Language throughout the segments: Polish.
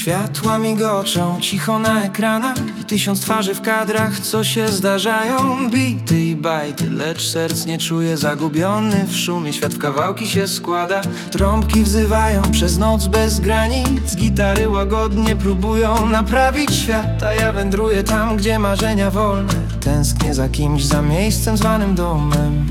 Światła migoczą cicho na ekranach i 1000 twarzy w kadrach, co się zdarzają. Bity i bajty, lecz serc nie czuje, zagubiony w szumie. Świat w kawałki się składa, trąbki wzywają przez noc bez granic. Gitary łagodnie próbują naprawić świat, a ja wędruję tam, gdzie marzenia wolne. Tęsknię za kimś, za miejscem zwanym domem.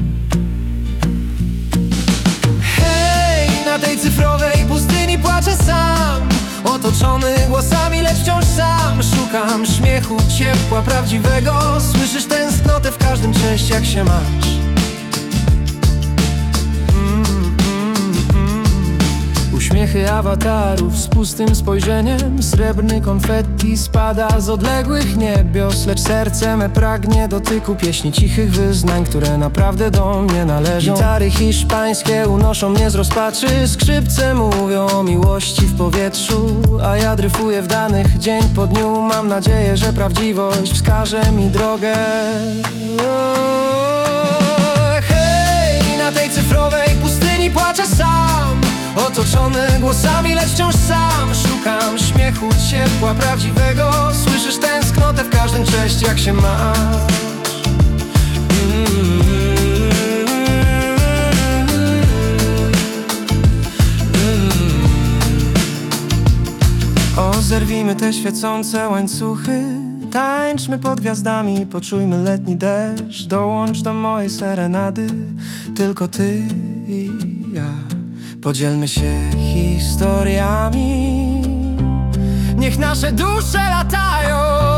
Hej, na tej cyfrowej pustyni płaczę sam, otoczony głosami, lecz wciąż sam. Szukam śmiechu, ciepła prawdziwego. Słyszysz tęsknotę w każdym cześć, jak się masz? Uśmiechy awatarów z pustym spojrzeniem. Srebrny konfetti spada z odległych niebios, lecz serce me pragnie dotyku pieśni cichych wyznań, które naprawdę do mnie należą. Gitary hiszpańskie unoszą mnie z rozpaczy, skrzypce mówią o miłości w powietrzu, a ja dryfuję w danych dzień po dniu. Mam nadzieję, że prawdziwość wskaże mi drogę. Hej, na tej cyfrowej pustyni płaczę sam, otoczony głosami, lecz wciąż sam. Szukam śmiechu, ciepła prawdziwego. Słyszysz tęsknotę w każdym cześć, jak się masz? Zerwijmy te świecące łańcuchy, tańczmy pod gwiazdami, poczujmy letni deszcz. Dołącz do mojej serenady, tylko ty i ja. Podzielmy się historiami, niech nasze dusze latają.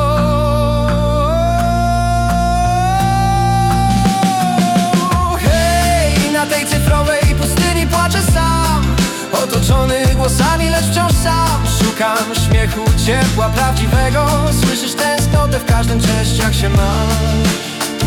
Hej, na tej cyfrowej pustyni płaczę sam, otoczony głosami, lecz wciąż sam. Szukam śmiechu, ciepła prawdziwego. Słyszysz tęsknotę w każdym cześć, jak się masz?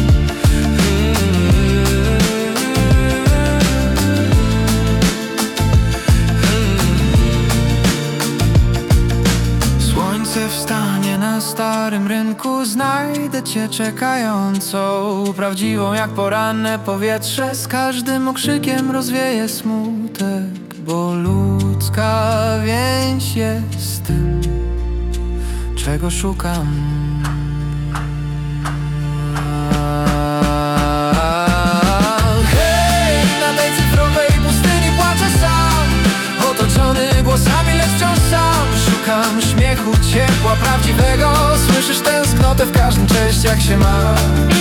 Słońce wstanie na starym rynku, znajdę cię czekającą, prawdziwą jak poranne powietrze. Z każdym okrzykiem rozwieje smutek, bo ludzka więź jest tym, czego szukam. Hej, na tej cyfrowej pustyni płaczę sam, otoczony głosami, lecz wciąż sam. Szukam śmiechu, ciepła prawdziwego. Słyszysz tęsknotę w każdym cześć, jak się masz?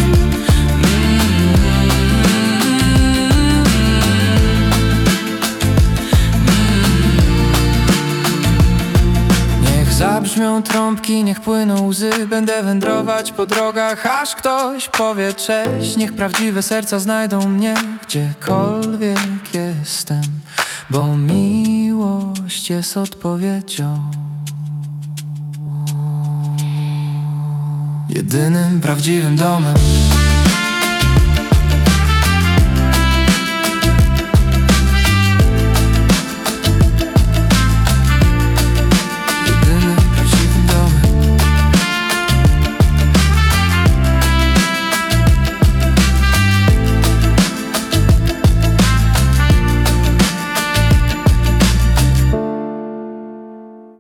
Zabrzmią trąbki, niech płyną łzy. Będę wędrować po drogach, aż ktoś powie cześć. Niech prawdziwe serca znajdą mnie, gdziekolwiek jestem, bo miłość jest odpowiedzią. Jedynym prawdziwym domem.